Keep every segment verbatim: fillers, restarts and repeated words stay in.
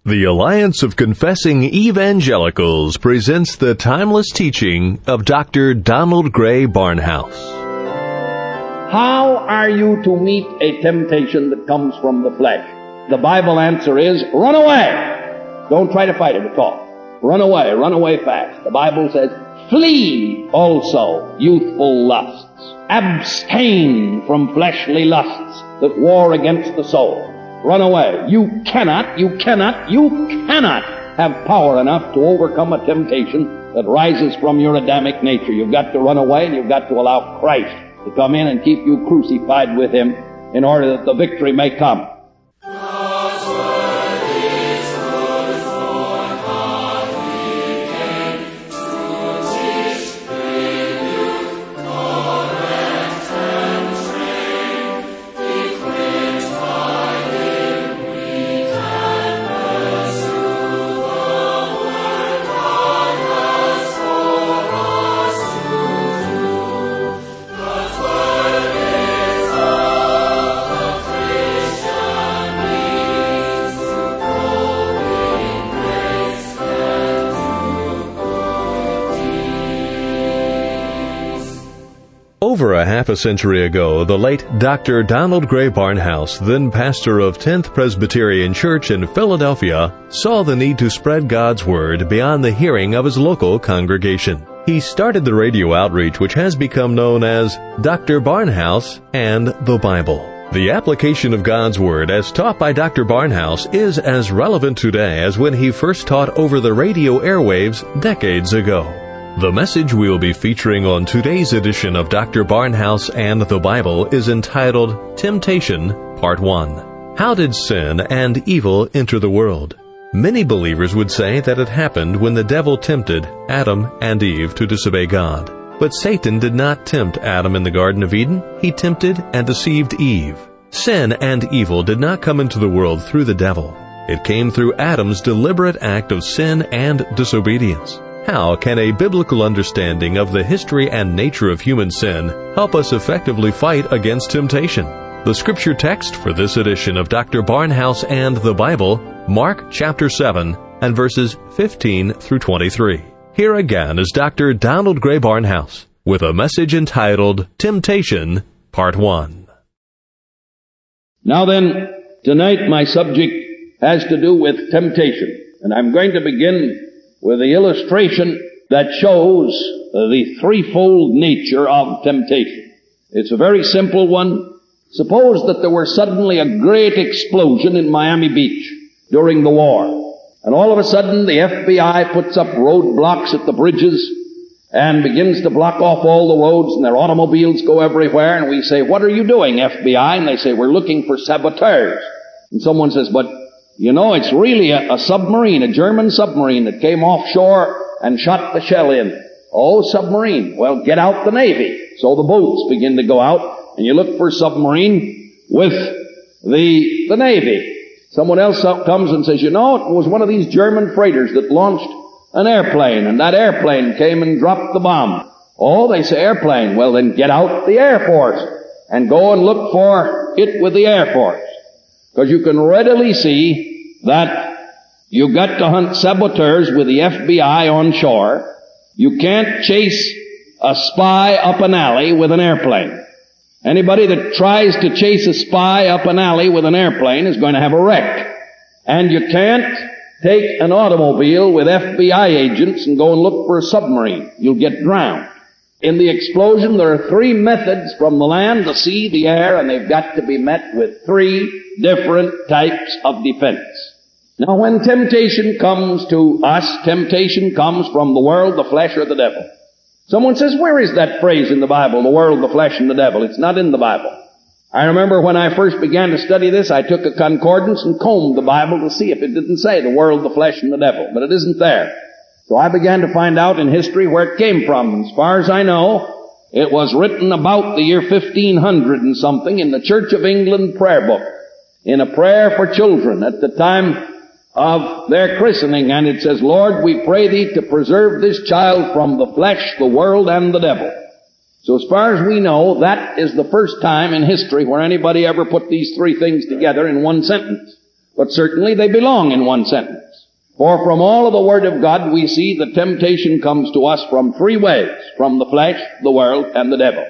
The Alliance of Confessing Evangelicals presents the timeless teaching of Doctor Donald Gray Barnhouse. How are you to meet a temptation that comes from the flesh? The Bible answer is, run away. Don't try to fight it at all. Run away, run away fast. The Bible says, flee also youthful lusts. Abstain from fleshly lusts that war against the soul. Run away. You cannot, you cannot, you cannot have power enough to overcome a temptation that rises from your Adamic nature. You've got to run away, and you've got to allow Christ to come in and keep you crucified with Him in order that the victory may come. Over a half a century ago, the late Doctor Donald Gray Barnhouse, then pastor of tenth Presbyterian Church in Philadelphia, saw the need to spread God's Word beyond the hearing of his local congregation. He started the radio outreach which has become known as Doctor Barnhouse and the Bible. The application of God's Word as taught by Doctor Barnhouse is as relevant today as when he first taught over the radio airwaves decades ago. The message we will be featuring on today's edition of Doctor Barnhouse and the Bible is entitled Temptation, Part one. How did sin and evil enter the world? Many believers would say that it happened when the devil tempted Adam and Eve to disobey God. But Satan did not tempt Adam in the Garden of Eden. He tempted and deceived Eve. Sin and evil did not come into the world through the devil. It came through Adam's deliberate act of sin and disobedience. How can a biblical understanding of the history and nature of human sin help us effectively fight against temptation? The scripture text for this edition of Doctor Barnhouse and the Bible, Mark chapter seven and verses fifteen through twenty-three. Here again is Doctor Donald Gray Barnhouse with a message entitled Temptation, Part one. Now then, tonight my subject has to do with temptation, and I'm going to begin with the illustration that shows the threefold nature of temptation. It's a very simple one. Suppose that there were suddenly a great explosion in Miami Beach during the war, and all of a sudden the F B I puts up roadblocks at the bridges and begins to block off all the roads, and their automobiles go everywhere, and we say, "What are you doing, F B I?" And they say, "We're looking for saboteurs." And someone says, "But you know, it's really a, a submarine, a German submarine that came offshore and shot the shell in." Oh, submarine. Well, get out the Navy. So the boats begin to go out, and you look for a submarine with the, the Navy. Someone else comes and says, "You know, it was one of these German freighters that launched an airplane, and that airplane came and dropped the bomb." Oh, they say airplane. Well, then get out the Air Force and go and look for it with the Air Force. Because you can readily see that you've got to hunt saboteurs with the F B I on shore. You can't chase a spy up an alley with an airplane. Anybody that tries to chase a spy up an alley with an airplane is going to have a wreck. And you can't take an automobile with F B I agents and go and look for a submarine. You'll get drowned. In the explosion, there are three methods from the land, the sea, the air, and they've got to be met with three different types of defense. Now, when temptation comes to us, temptation comes from the world, the flesh, or the devil. Someone says, "Where is that phrase in the Bible, the world, the flesh, and the devil?" It's not in the Bible. I remember when I first began to study this, I took a concordance and combed the Bible to see if it didn't say the world, the flesh, and the devil, but it isn't there. So I began to find out in history where it came from. As far as I know, it was written about the year fifteen hundred and something in the Church of England prayer book, in a prayer for children at the time of their christening, and it says, "Lord, we pray Thee to preserve this child from the flesh, the world, and the devil." So as far as we know, that is the first time in history where anybody ever put these three things together in one sentence. But certainly they belong in one sentence. For from all of the Word of God we see that temptation comes to us from three ways: from the flesh, the world, and the devil.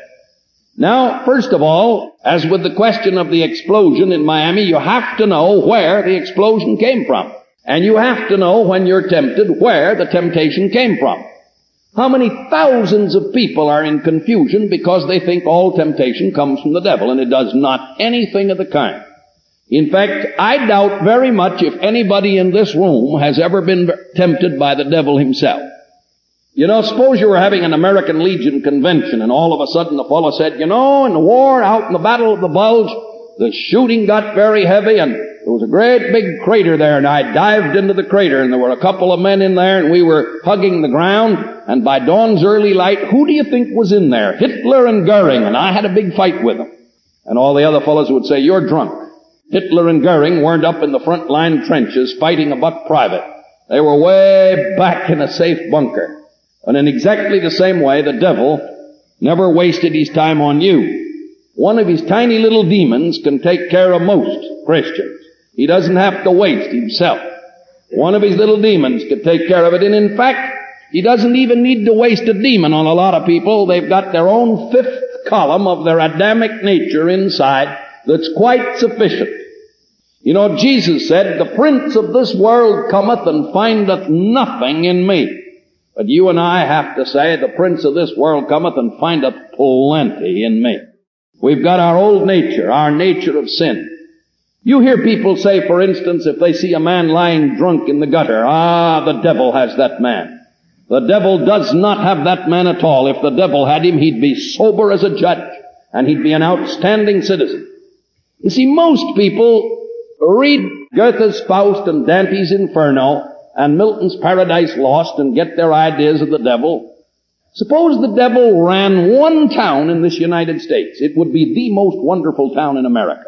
Now, first of all, as with the question of the explosion in Miami, you have to know where the explosion came from. And you have to know, when you're tempted, where the temptation came from. How many thousands of people are in confusion because they think all temptation comes from the devil, and it does not anything of the kind. In fact, I doubt very much if anybody in this room has ever been tempted by the devil himself. You know, suppose you were having an American Legion convention, and all of a sudden the fellow said, you know, in the war out in the Battle of the Bulge, the shooting got very heavy, and there was a great big crater there, and I dived into the crater, and there were a couple of men in there, and we were hugging the ground, and by dawn's early light, who do you think was in there? Hitler and Goering, and I had a big fight with them. And all the other fellows would say, you're drunk. Hitler and Goering weren't up in the front line trenches fighting a buck private. They were way back in a safe bunker. And in exactly the same way, the devil never wasted his time on you. One of his tiny little demons can take care of most Christians. He doesn't have to waste himself. One of his little demons can take care of it. And in fact, he doesn't even need to waste a demon on a lot of people. They've got their own fifth column of their Adamic nature inside that's quite sufficient. You know, Jesus said, the prince of this world cometh and findeth nothing in me. But you and I have to say, the prince of this world cometh and findeth plenty in me. We've got our old nature, our nature of sin. You hear people say, for instance, if they see a man lying drunk in the gutter, ah, the devil has that man. The devil does not have that man at all. If the devil had him, he'd be sober as a judge, and he'd be an outstanding citizen. You see, most people read Goethe's Faust and Dante's Inferno and Milton's Paradise Lost and get their ideas of the devil. Suppose the devil ran one town in this United States. It would be the most wonderful town in America.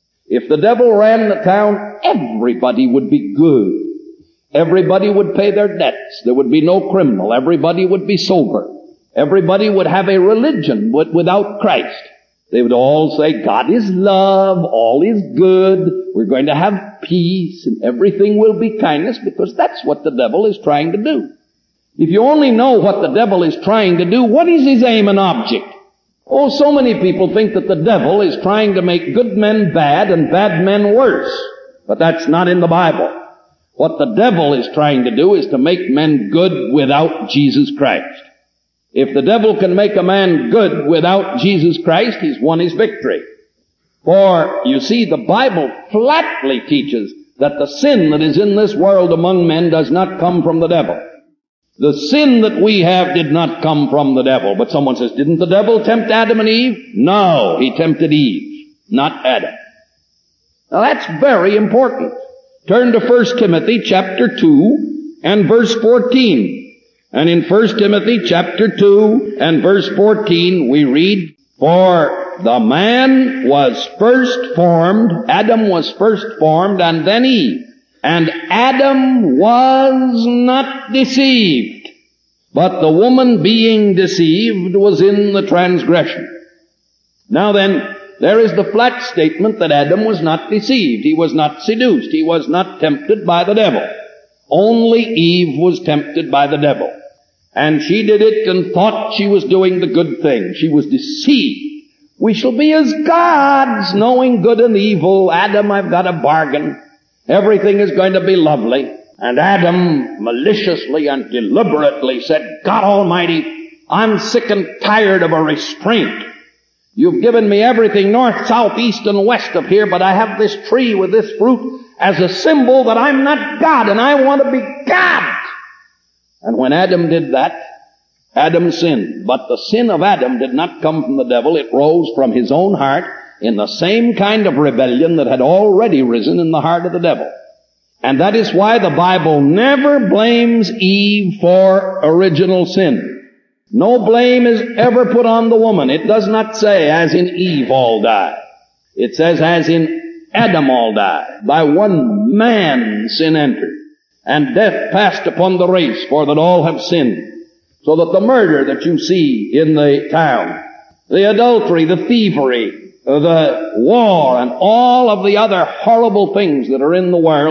If the devil ran the town, everybody would be good. Everybody would pay their debts. There would be no criminal. Everybody would be sober. Everybody would have a religion without Christ. They would all say, God is love, all is good, we're going to have peace, and everything will be kindness, because that's what the devil is trying to do. If you only know what the devil is trying to do, what is his aim and object? Oh, so many people think that the devil is trying to make good men bad and bad men worse. But that's not in the Bible. What the devil is trying to do is to make men good without Jesus Christ. If the devil can make a man good without Jesus Christ, he's won his victory. For, you see, the Bible flatly teaches that the sin that is in this world among men does not come from the devil. The sin that we have did not come from the devil. But someone says, didn't the devil tempt Adam and Eve? No, he tempted Eve, not Adam. Now that's very important. Turn to First Timothy chapter two and verse fourteen. And in First Timothy chapter two and verse fourteen we read, for the man was first formed, Adam was first formed, and then Eve. And Adam was not deceived, but the woman being deceived was in the transgression. Now then, there is the flat statement that Adam was not deceived. He was not seduced. He was not tempted by the devil. Only Eve was tempted by the devil. And she did it and thought she was doing the good thing. She was deceived. We shall be as gods, knowing good and evil. Adam, I've got a bargain. Everything is going to be lovely. And Adam maliciously and deliberately said, God Almighty, I'm sick and tired of a restraint. You've given me everything north, south, east, and west of here, but I have this tree with this fruit as a symbol that I'm not God, and I want to be God. And when Adam did that, Adam sinned. But the sin of Adam did not come from the devil. It rose from his own heart in the same kind of rebellion that had already risen in the heart of the devil. And that is why the Bible never blames Eve for original sin. No blame is ever put on the woman. It does not say, as in Eve all die. It says, as in Adam all die. By one man sin entered, and death passed upon the race, for that all have sinned. So that the murder that you see in the town, the adultery, the thievery, the war, and all of the other horrible things that are in the world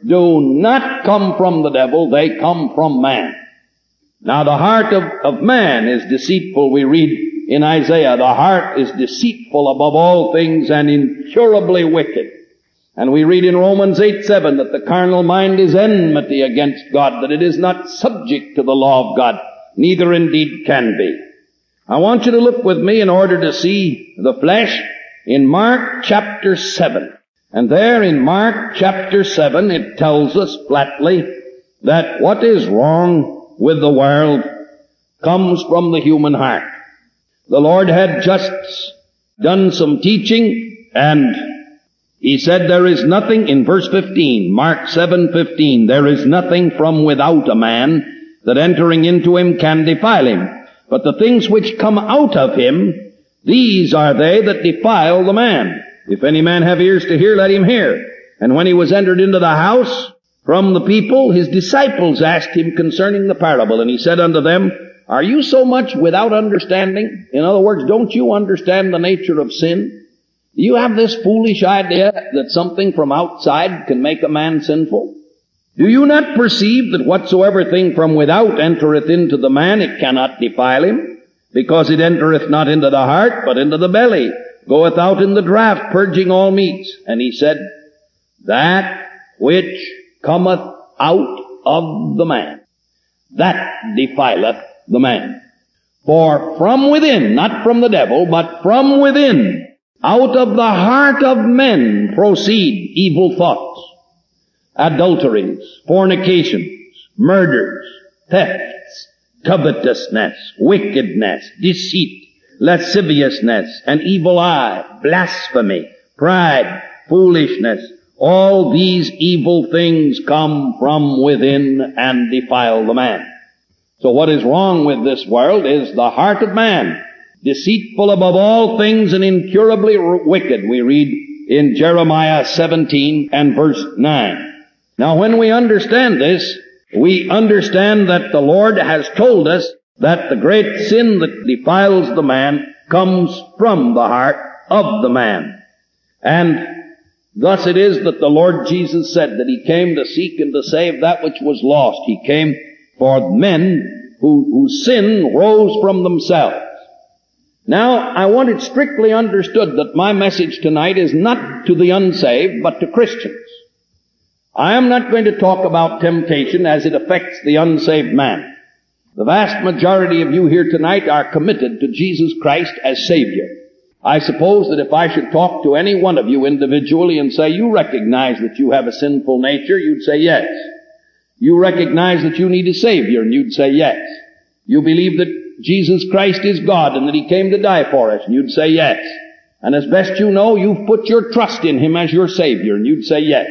do not come from the devil, they come from man. Now the heart of, of man is deceitful, we read in Isaiah. The heart is deceitful above all things and incurably wicked. And we read in Romans eight seven that the carnal mind is enmity against God, that it is not subject to the law of God, neither indeed can be. I want you to look with me in order to see the flesh in Mark chapter seven. And there in Mark chapter seven it tells us flatly that what is wrong with the world comes from the human heart. The Lord had just done some teaching, and He said there is nothing, in verse fifteen, Mark seven fifteen, there is nothing from without a man that entering into him can defile him. But the things which come out of him, these are they that defile the man. If any man have ears to hear, let him hear. And when he was entered into the house from the people, his disciples asked him concerning the parable. And he said unto them, are you so much without understanding? In other words, don't you understand the nature of sin? Do you have this foolish idea that something from outside can make a man sinful? Do you not perceive that whatsoever thing from without entereth into the man, it cannot defile him? Because it entereth not into the heart, but into the belly, goeth out in the draught, purging all meats. And he said, that which cometh out of the man, that defileth the man. For from within, not from the devil, but from within, out of the heart of men proceed evil thoughts, adulteries, fornications, murders, thefts, covetousness, wickedness, deceit, lasciviousness, an evil eye, blasphemy, pride, foolishness. All these evil things come from within and defile the man. So what is wrong with this world is the heart of man, deceitful above all things and incurably wicked, we read in Jeremiah seventeen and verse nine. Now when we understand this, we understand that the Lord has told us that the great sin that defiles the man comes from the heart of the man. And thus it is that the Lord Jesus said that He came to seek and to save that which was lost. He came for men who, whose sin rose from themselves. Now, I want it strictly understood that my message tonight is not to the unsaved, but to Christians. I am not going to talk about temptation as it affects the unsaved man. The vast majority of you here tonight are committed to Jesus Christ as Savior. I suppose that if I should talk to any one of you individually and say, you recognize that you have a sinful nature, you'd say yes. You recognize that you need a Savior, and you'd say yes. You believe that Jesus Christ is God and that He came to die for us, and you'd say yes. And as best you know, you've put your trust in Him as your Savior, and you'd say yes.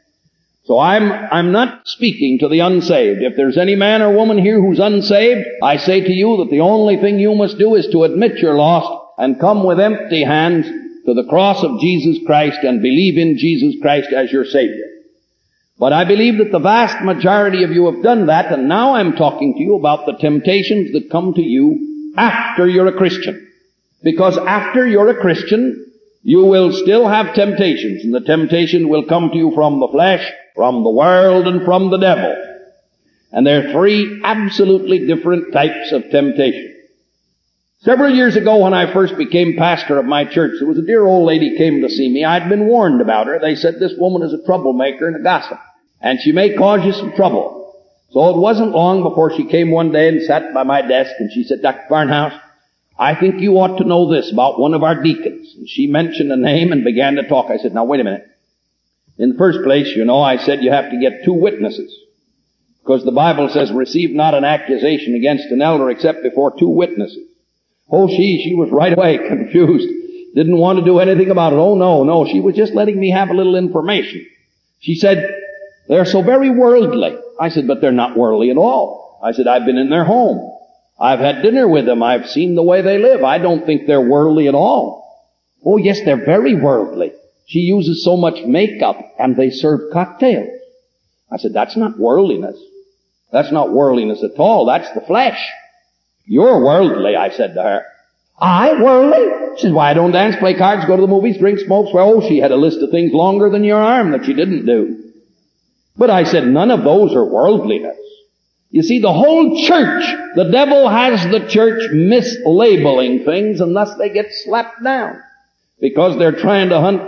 So I'm, I'm not speaking to the unsaved. If there's any man or woman here who's unsaved, I say to you that the only thing you must do is to admit you're lost and come with empty hands to the cross of Jesus Christ and believe in Jesus Christ as your Savior. But I believe that the vast majority of you have done that, and now I'm talking to you about the temptations that come to you after you're a Christian. Because after you're a Christian, you will still have temptations, and the temptation will come to you from the flesh, from the world, and from the devil. And there are three absolutely different types of temptation. Several years ago when I first became pastor of my church, there was a dear old lady came to see me. I'd been warned about her. They said this woman is a troublemaker and a gossip, and she may cause you some trouble. So it wasn't long before she came one day and sat by my desk, and she said, Doctor Barnhouse, I think you ought to know this about one of our deacons. And she mentioned a name and began to talk. I said, now wait a minute. In the first place, you know, I said you have to get two witnesses. Because the Bible says, receive not an accusation against an elder except before two witnesses. Oh, she, she was right away confused. Didn't want to do anything about it. Oh, no, no. She was just letting me have a little information. She said, they're so very worldly. I said, but they're not worldly at all. I said, I've been in their home. I've had dinner with them. I've seen the way they live. I don't think they're worldly at all. Oh, yes, they're very worldly. She uses so much makeup, and they serve cocktails. I said, that's not worldliness. That's not worldliness at all. That's the flesh. You're worldly, I said to her. I, worldly? She said, why, I don't dance, play cards, go to the movies, drink, smoke, swear. Oh, she had a list of things longer than your arm that she didn't do. But I said, none of those are worldliness. You see, the whole church, the devil has the church mislabeling things, and thus they get slapped down. Because they're trying to hunt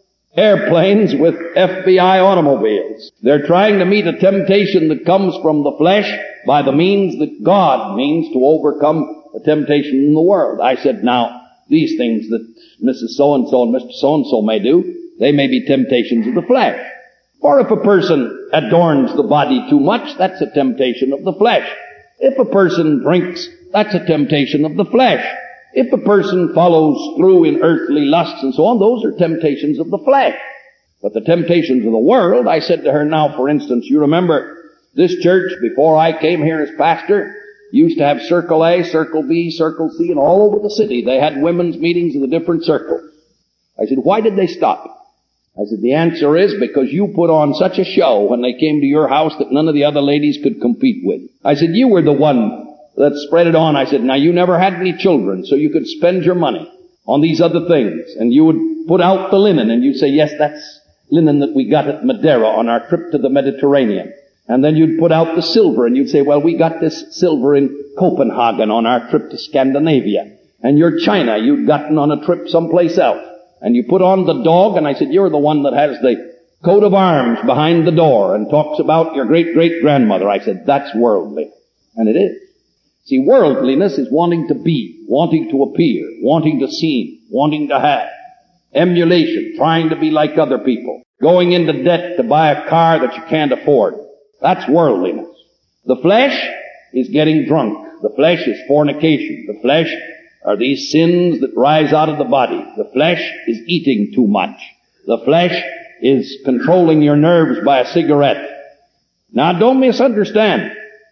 airplanes with F B I automobiles. They're trying to meet a temptation that comes from the flesh by the means that God means to overcome the temptation in the world. I said, now, these things that Missus So-and-so and Mister So-and-so may do, they may be temptations of the flesh. Or if a person adorns the body too much, that's a temptation of the flesh. If a person drinks, that's a temptation of the flesh. If a person follows through in earthly lusts and so on, those are temptations of the flesh. But the temptations of the world, I said to her, now, for instance, you remember this church, before I came here as pastor, used to have Circle A, Circle B, Circle C, and all over the city. They had women's meetings in the different circles. I said, why did they stop? I said, the answer is because you put on such a show when they came to your house that none of the other ladies could compete with. I said, you were the one that spread it on. I said, now you never had any children, so you could spend your money on these other things. And you would put out the linen, and you'd say, yes, that's linen that we got at Madeira on our trip to the Mediterranean. And then you'd put out the silver, and you'd say, well, we got this silver in Copenhagen on our trip to Scandinavia. And your china you'd gotten on a trip someplace else. And you put on the dog, and I said, you're the one that has the coat of arms behind the door and talks about your great-great-grandmother. I said, that's worldly. And it is. See, worldliness is wanting to be, wanting to appear, wanting to seem, wanting to have. Emulation, trying to be like other people. Going into debt to buy a car that you can't afford. That's worldliness. The flesh is getting drunk. The flesh is fornication. The flesh are these sins that rise out of the body. The flesh is eating too much. The flesh is controlling your nerves by a cigarette. Now, don't misunderstand.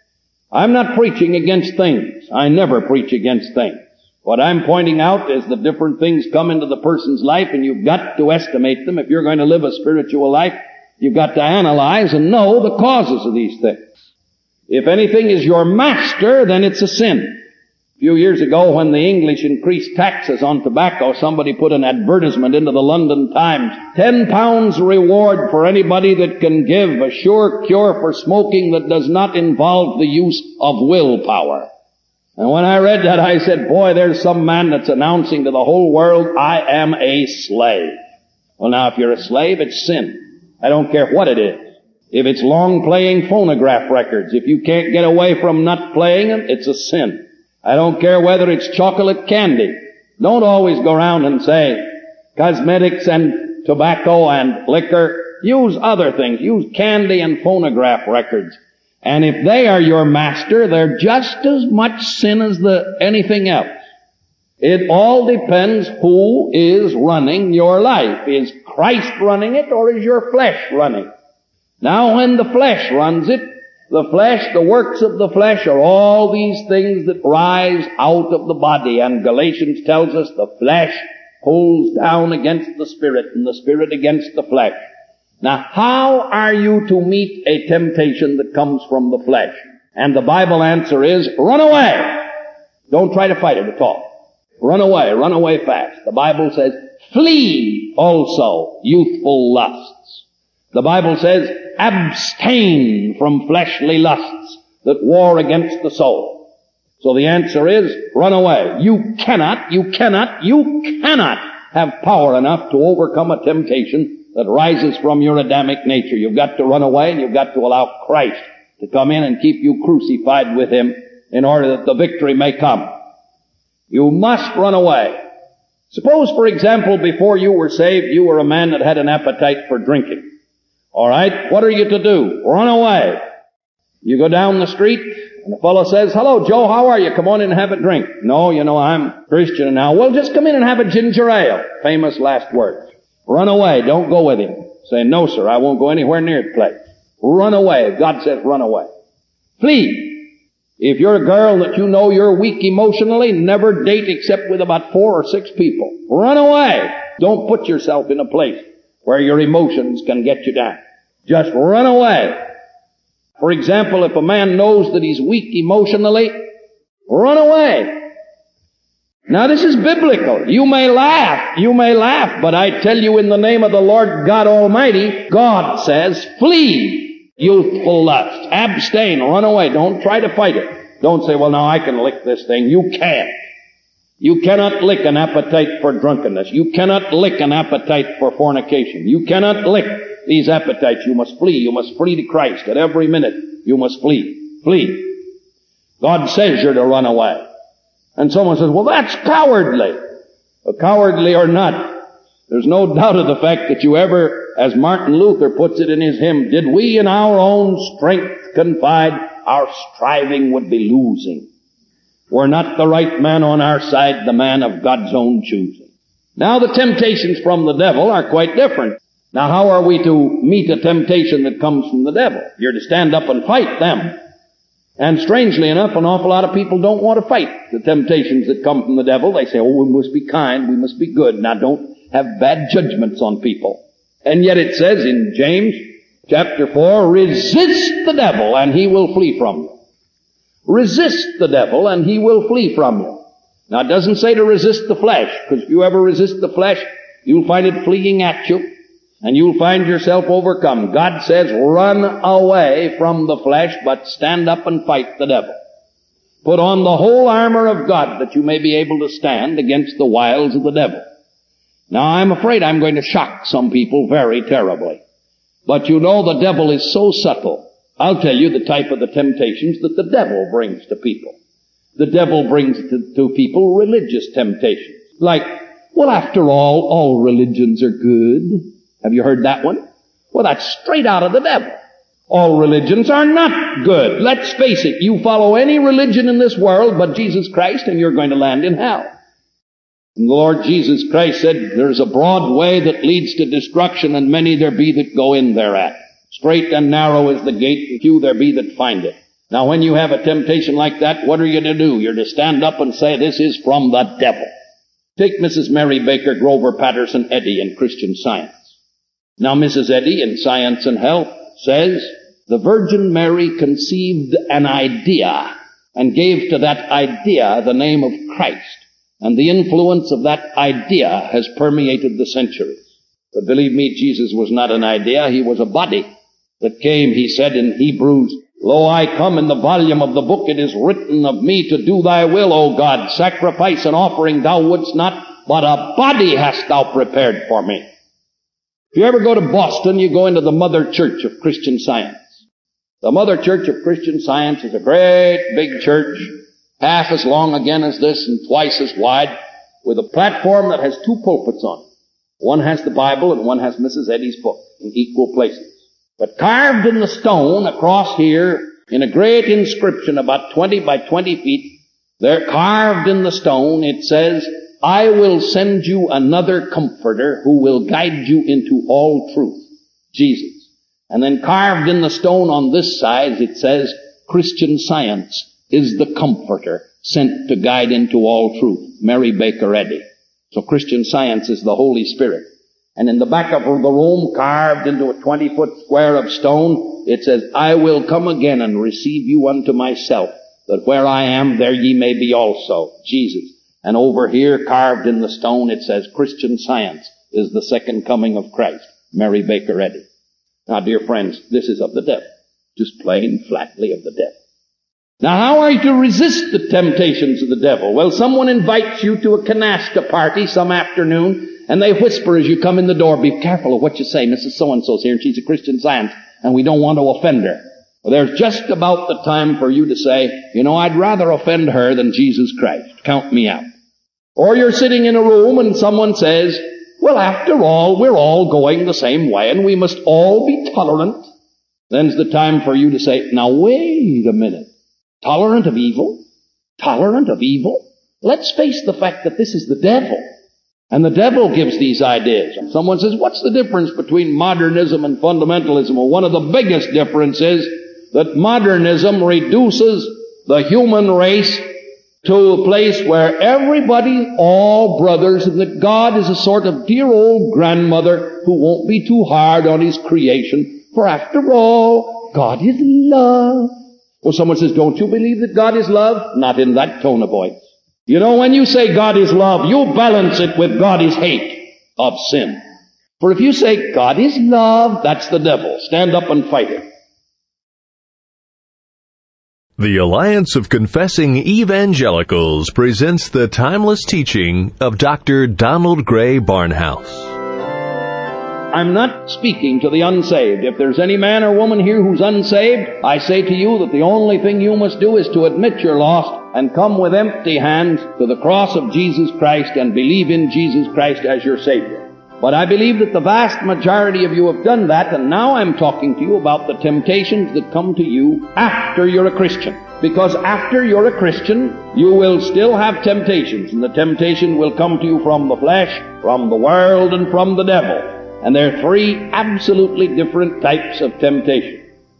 I'm not preaching against things. I never preach against things. What I'm pointing out is that different things come into the person's life, and you've got to estimate them. If you're going to live a spiritual life, you've got to analyze and know the causes of these things. If anything is your master, then it's a sin. A few years ago, when the English increased taxes on tobacco, somebody put an advertisement into the London Times. Ten pounds reward for anybody that can give a sure cure for smoking that does not involve the use of willpower. And when I read that, I said, boy, there's some man that's announcing to the whole world, I am a slave. Well, now, if you're a slave, it's sin. I don't care what it is. If it's long playing phonograph records, if you can't get away from not playing them, it's a sin. I don't care whether it's chocolate candy. Don't always go around and say cosmetics and tobacco and liquor. Use other things. Use candy and phonograph records. And if they are your master, they're just as much sin as the anything else. It all depends who is running your life. Is Christ running it, or is your flesh running it? Now, when the flesh runs it, the flesh, the works of the flesh are all these things that rise out of the body. And Galatians tells us the flesh pulls down against the spirit and the spirit against the flesh. Now, how are you to meet a temptation that comes from the flesh? And the Bible answer is, run away. Don't try to fight it at all. Run away, run away fast. The Bible says, flee also youthful lusts. The Bible says, abstain from fleshly lusts that war against the soul. So the answer is, run away. You cannot, you cannot, you cannot have power enough to overcome a temptation that rises from your Adamic nature. You've got to run away, and you've got to allow Christ to come in and keep you crucified with Him in order that the victory may come. You must run away. Suppose, for example, before you were saved, you were a man that had an appetite for drinking. All right, what are you to do? Run away. You go down the street, and the fellow says, hello, Joe, how are you? Come on in and have a drink. No, you know, I'm Christian now. Well, just come in and have a ginger ale. Famous last words. Run away. Don't go with him. Say, no, sir, I won't go anywhere near the place. Run away. God says run away. Flee. If you're a girl that you know you're weak emotionally, never date except with about four or six people. Run away. Don't put yourself in a place where your emotions can get you down. Just run away. For example, if a man knows that he's weak emotionally, run away. Now this is biblical. You may laugh, you may laugh, but I tell you in the name of the Lord God Almighty, God says, flee youthful lust. Abstain, run away. Don't try to fight it. Don't say, well, now I can lick this thing. You can't. You cannot lick an appetite for drunkenness. You cannot lick an appetite for fornication. You cannot lick these appetites. You must flee. You must flee to Christ at every minute. You must flee. Flee. God says you're to run away. And someone says, well, that's cowardly. Well, cowardly or not, there's no doubt of the fact that you ever, as Martin Luther puts it in his hymn, did we in our own strength confide, our striving would be losing. Were not the right man on our side, the man of God's own choosing. Now the temptations from the devil are quite different. Now how are we to meet a temptation that comes from the devil? You're to stand up and fight them. And strangely enough, an awful lot of people don't want to fight the temptations that come from the devil. They say, oh, we must be kind, we must be good. Now don't have bad judgments on people. And yet it says in James chapter four, resist the devil and he will flee from you. Resist the devil and he will flee from you. Now it doesn't say to resist the flesh, because if you ever resist the flesh, you'll find it fleeing at you, and you'll find yourself overcome. God says, run away from the flesh, but stand up and fight the devil. Put on the whole armor of God that you may be able to stand against the wiles of the devil. Now I'm afraid I'm going to shock some people very terribly. But you know the devil is so subtle. I'll tell you the type of the temptations that the devil brings to people. The devil brings to, to people religious temptations. Like, well, after all, all religions are good. Have you heard that one? Well, that's straight out of the devil. All religions are not good. Let's face it, you follow any religion in this world but Jesus Christ and you're going to land in hell. And the Lord Jesus Christ said, there's a broad way that leads to destruction, and many there be that go in thereat. Straight and narrow is the gate, and few there be that find it. Now when you have a temptation like that, what are you to do? You're to stand up and say, this is from the devil. Take Missus Mary Baker Grover Patterson Eddy in Christian Science. Now Missus Eddy in Science and Health says, the Virgin Mary conceived an idea and gave to that idea the name of Christ. And the influence of that idea has permeated the centuries. But believe me, Jesus was not an idea, he was a body that came, he said in Hebrews, lo, I come in the volume of the book, it is written of me to do thy will, O God. Sacrifice and offering thou wouldst not, but a body hast thou prepared for me. If you ever go to Boston, you go into the Mother Church of Christian Science. The Mother Church of Christian Science is a great big church, half as long again as this and twice as wide, with a platform that has two pulpits on it. One has the Bible and one has Missus Eddy's book in equal places. But carved in the stone across here, in a great inscription about twenty by twenty feet, there carved in the stone, it says, I will send you another comforter who will guide you into all truth. Jesus. And then carved in the stone on this side, it says, Christian Science is the comforter sent to guide into all truth. Mary Baker Eddy. So Christian Science is the Holy Spirit. And in the back of the room, carved into a twenty-foot square of stone, it says, I will come again and receive you unto myself, that where I am, there ye may be also. Jesus. And over here, carved in the stone, it says, Christian Science is the second coming of Christ. Mary Baker Eddy. Now, dear friends, this is of the devil. Just plain, flatly of the devil. Now, how are you to resist the temptations of the devil? Well, someone invites you to a canasta party some afternoon, and they whisper as you come in the door, be careful of what you say. Missus So-and-so's here, and she's a Christian Science, and we don't want to offend her. Well, there's just about the time for you to say, you know, I'd rather offend her than Jesus Christ. Count me out. Or you're sitting in a room and someone says, well, after all, we're all going the same way, and we must all be tolerant. Then's the time for you to say, now wait a minute. Tolerant of evil? Tolerant of evil? Let's face the fact that this is the devil. And the devil gives these ideas. And someone says, what's the difference between modernism and fundamentalism? Well, one of the biggest differences is that modernism reduces the human race to a place where everybody, all brothers, and that God is a sort of dear old grandmother who won't be too hard on his creation. For after all, God is love. Well, someone says, don't you believe that God is love? Not in that tone of voice. You know, when you say God is love, you balance it with God is hate of sin. For if you say God is love, that's the devil. Stand up and fight it. The Alliance of Confessing Evangelicals presents the timeless teaching of Doctor Donald Gray Barnhouse. I'm not speaking to the unsaved. If there's any man or woman here who's unsaved, I say to you that the only thing you must do is to admit you're lost and come with empty hands to the cross of Jesus Christ and believe in Jesus Christ as your Savior. But I believe that the vast majority of you have done that, and now I'm talking to you about the temptations that come to you after you're a Christian. Because after you're a Christian, you will still have temptations, and the temptation will come to you from the flesh, from the world, and from the devil. And there are three absolutely different types of temptation.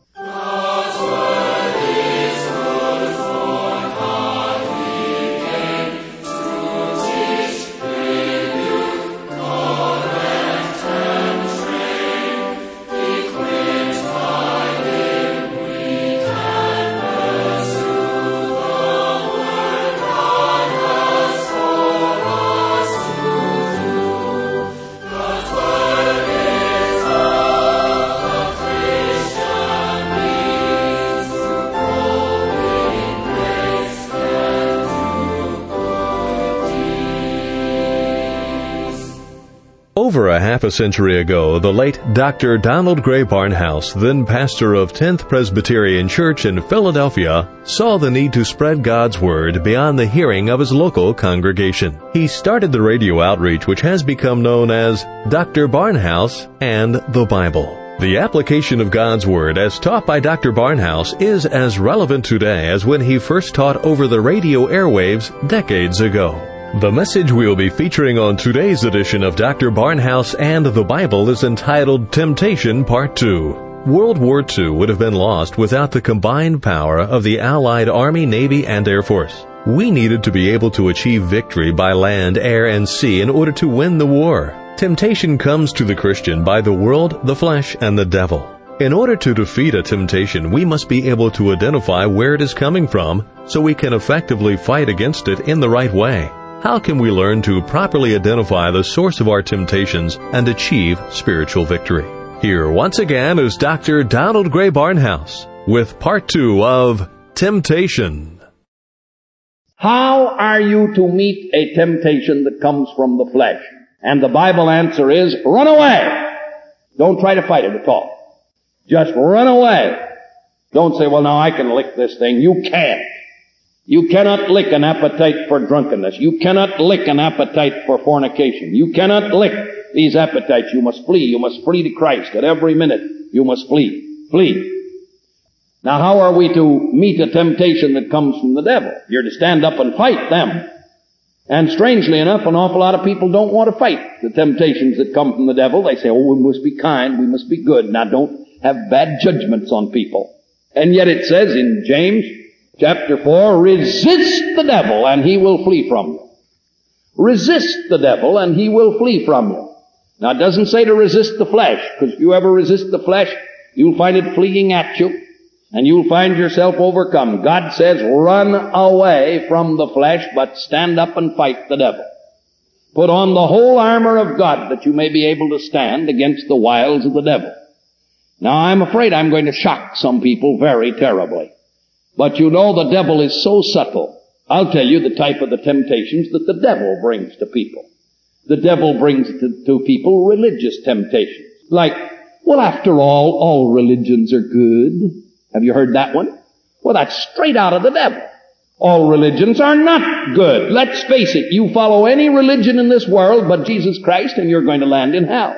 Over a half a century ago, the late Doctor Donald Gray Barnhouse, then pastor of tenth Presbyterian Church in Philadelphia, saw the need to spread God's Word beyond the hearing of his local congregation. He started the radio outreach which has become known as Doctor Barnhouse and the Bible. The application of God's Word as taught by Doctor Barnhouse is as relevant today as when he first taught over the radio airwaves decades ago. The message we'll be featuring on today's edition of Doctor Barnhouse and the Bible is entitled Temptation Part two. World War Two would have been lost without the combined power of the Allied Army, Navy, and Air Force. We needed to be able to achieve victory by land, air, and sea in order to win the war. Temptation comes to the Christian by the world, the flesh, and the devil. In order to defeat a temptation, we must be able to identify where it is coming from so we can effectively fight against it in the right way. How can we learn to properly identify the source of our temptations and achieve spiritual victory? Here once again is Doctor Donald Gray Barnhouse with part two of Temptation. How are you to meet a temptation that comes from the flesh? And the Bible answer is, run away. Don't try to fight it at all. Just run away. Don't say, well, now I can lick this thing. You can't. You cannot lick an appetite for drunkenness. You cannot lick an appetite for fornication. You cannot lick these appetites. You must flee. You must flee to Christ. At every minute, you must flee. Flee. Now, how are we to meet a temptation that comes from the devil? You're to stand up and fight them. And strangely enough, an awful lot of people don't want to fight the temptations that come from the devil. They say, oh, we must be kind. We must be good. Now, don't have bad judgments on people. And yet it says in James Chapter four, resist the devil and he will flee from you. Resist the devil and he will flee from you. Now it doesn't say to resist the flesh, because if you ever resist the flesh, you'll find it fleeing at you and you'll find yourself overcome. God says run away from the flesh, but stand up and fight the devil. Put on the whole armor of God that you may be able to stand against the wiles of the devil. Now I'm afraid I'm going to shock some people very terribly. But you know the devil is so subtle. I'll tell you the type of the temptations that the devil brings to people. The devil brings to, to people religious temptations. Like, well, after all, all religions are good. Have you heard that one? Well, that's straight out of the devil. All religions are not good. Let's face it, you follow any religion in this world but Jesus Christ and you're going to land in hell.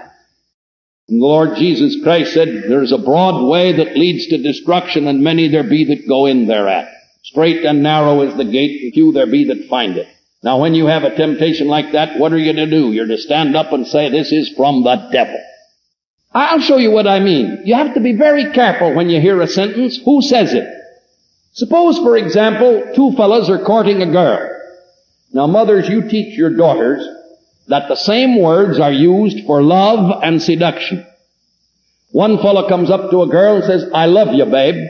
And the Lord Jesus Christ said, there's a broad way that leads to destruction, and many there be that go in thereat. Straight and narrow is the gate, and few there be that find it. Now when you have a temptation like that, what are you to do? You're to stand up and say, this is from the devil. I'll show you what I mean. You have to be very careful when you hear a sentence. Who says it? Suppose, for example, two fellows are courting a girl. Now mothers, you teach your daughters that the same words are used for love and seduction. One fellow comes up to a girl and says, I love you, babe.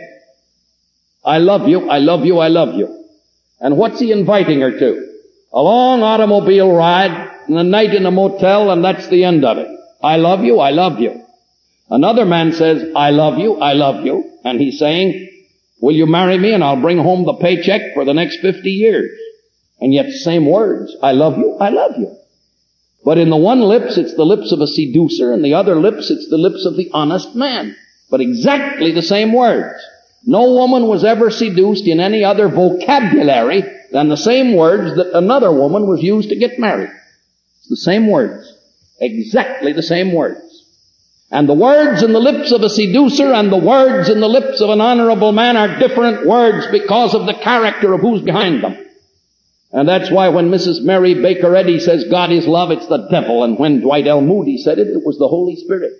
I love you, I love you, I love you. And what's he inviting her to? A long automobile ride and a night in a motel, and that's the end of it. I love you, I love you. Another man says, I love you, I love you. And he's saying, Will you marry me and I'll bring home the paycheck for the next fifty years? And yet same words. I love you, I love you. But in the one lips, it's the lips of a seducer, and the other lips, it's the lips of the honest man. But exactly the same words. No woman was ever seduced in any other vocabulary than the same words that another woman was used to get married. It's the same words. Exactly the same words. And the words in the lips of a seducer and the words in the lips of an honorable man are different words because of the character of who's behind them. And that's why when Missus Mary Baker Eddy says God is love, it's the devil. And when Dwight L. Moody said it, it was the Holy Spirit.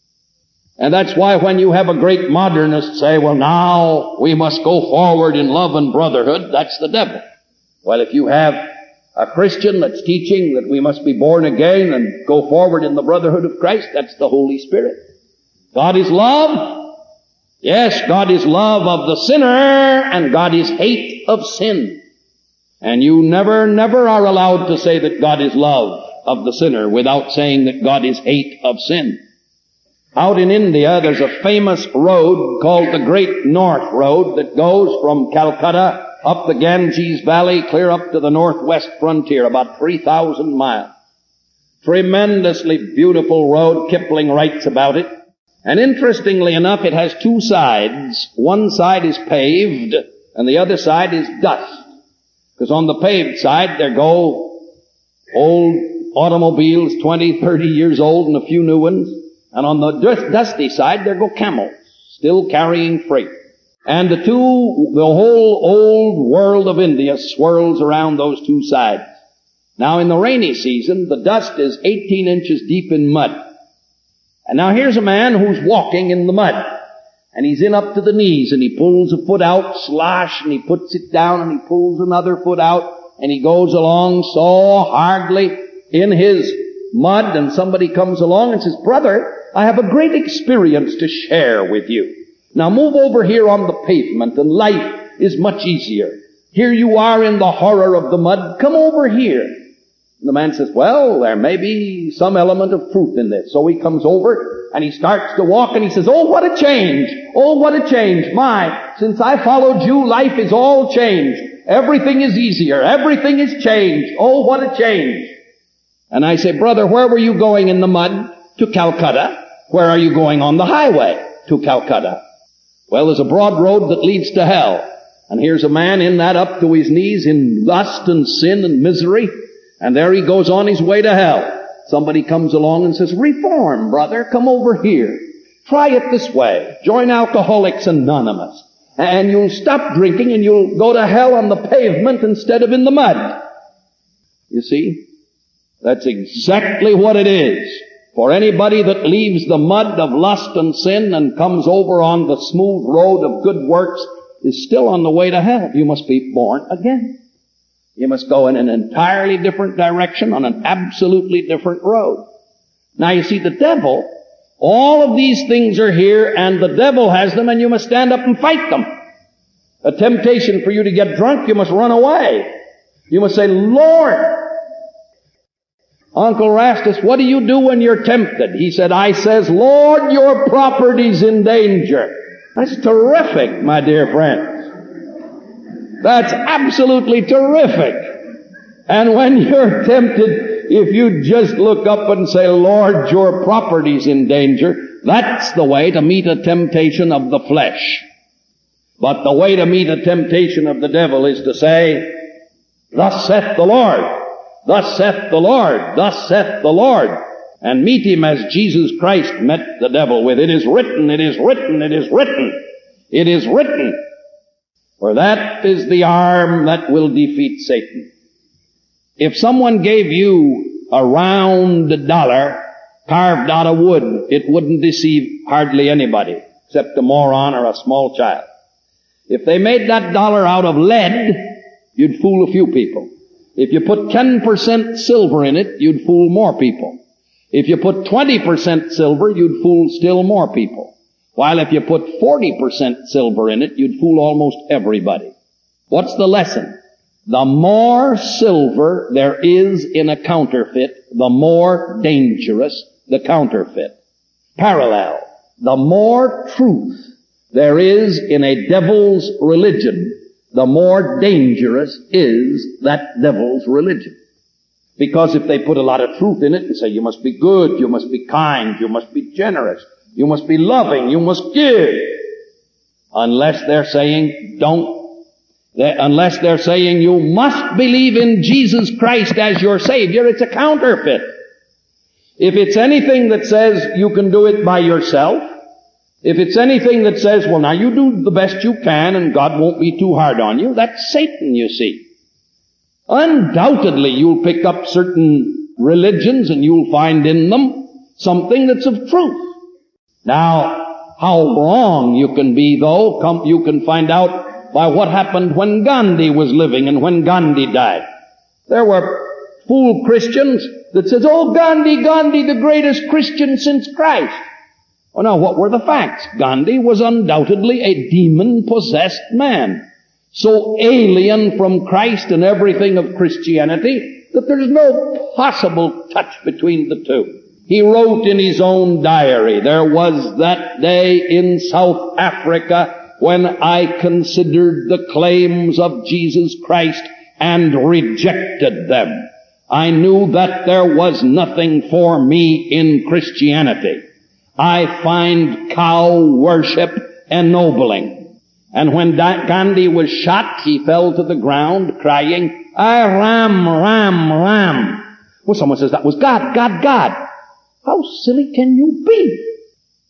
And that's why when you have a great modernist say, well, now we must go forward in love and brotherhood, that's the devil. Well, if you have a Christian that's teaching that we must be born again and go forward in the brotherhood of Christ, that's the Holy Spirit. God is love. Yes, God is love of the sinner, and God is hate of sin. And you never, never are allowed to say that God is love of the sinner without saying that God is hate of sin. Out in India, there's a famous road called the Great North Road that goes from Calcutta up the Ganges Valley, clear up to the northwest frontier, about three thousand miles. Tremendously beautiful road. Kipling writes about it. And interestingly enough, it has two sides. One side is paved, and the other side is dust. Because on the paved side, there go old automobiles, twenty, thirty years old, and a few new ones. And on the dusty side, there go camels, still carrying freight. And the two, the whole old world of India swirls around those two sides. Now in the rainy season, the dust is eighteen inches deep in mud. And now here's a man who's walking in the mud. And he's in up to the knees, and he pulls a foot out, slosh, and he puts it down, and he pulls another foot out, and he goes along so hardly in his mud, and somebody comes along and says, brother, I have a great experience to share with you. Now move over here on the pavement, and life is much easier. Here you are in the horror of the mud. Come over here. And the man says, well, there may be some element of truth in this. So he comes over, and he starts to walk, and he says, oh, what a change. Oh, what a change. My, since I followed you, life is all changed. Everything is easier. Everything is changed. Oh, what a change. And I say, brother, where were you going in the mud? To Calcutta. Where are you going on the highway? To Calcutta. Well, there's a broad road that leads to hell. And here's a man in that up to his knees in lust and sin and misery. And there he goes on his way to hell. Somebody comes along and says, reform, brother, come over here. Try it this way. Join Alcoholics Anonymous. And you'll stop drinking and you'll go to hell on the pavement instead of in the mud. You see? That's exactly what it is. For anybody that leaves the mud of lust and sin and comes over on the smooth road of good works is still on the way to hell. You must be born again. You must go in an entirely different direction on an absolutely different road. Now you see, the devil, all of these things are here, and the devil has them, and you must stand up and fight them. A temptation for you to get drunk, you must run away. You must say, Lord, Uncle Rastus, what do you do when you're tempted? He said, I says, Lord, your property's in danger. That's terrific, my dear friends. That's absolutely terrific. And when you're tempted, if you just look up and say, Lord, your property's in danger, that's the way to meet a temptation of the flesh. But the way to meet a temptation of the devil is to say, thus saith the Lord. Thus saith the Lord, thus saith the Lord, and meet him as Jesus Christ met the devil with, it is written, it is written, it is written, it is written. For that is the arm that will defeat Satan. If someone gave you a round dollar carved out of wood, it wouldn't deceive hardly anybody, except a moron or a small child. If they made that dollar out of lead, you'd fool a few people. If you put ten percent silver in it, you'd fool more people. If you put twenty percent silver, you'd fool still more people. While if you put forty percent silver in it, you'd fool almost everybody. What's the lesson? The more silver there is in a counterfeit, the more dangerous the counterfeit. Parallel. The more truth there is in a devil's religion, the more dangerous is that devil's religion. Because if they put a lot of truth in it and say, you must be good, you must be kind, you must be generous, you must be loving, you must give, unless they're saying don't, they, unless they're saying you must believe in Jesus Christ as your Savior, it's a counterfeit. If it's anything that says you can do it by yourself, if it's anything that says, well, now you do the best you can and God won't be too hard on you, that's Satan, you see. Undoubtedly, you'll pick up certain religions and you'll find in them something that's of truth. Now, how wrong you can be, though, come, you can find out by what happened when Gandhi was living and when Gandhi died. There were fool Christians that says, oh, Gandhi, Gandhi, the greatest Christian since Christ. Oh, now, what were the facts? Gandhi was undoubtedly a demon-possessed man, so alien from Christ and everything of Christianity that there's no possible touch between the two. He wrote in his own diary, there was that day in South Africa when I considered the claims of Jesus Christ and rejected them. I knew that there was nothing for me in Christianity. I find cow worship ennobling. And when Gandhi was shot, he fell to the ground crying, I ram, ram, ram. Well, someone says that was God, God, God. How silly can you be?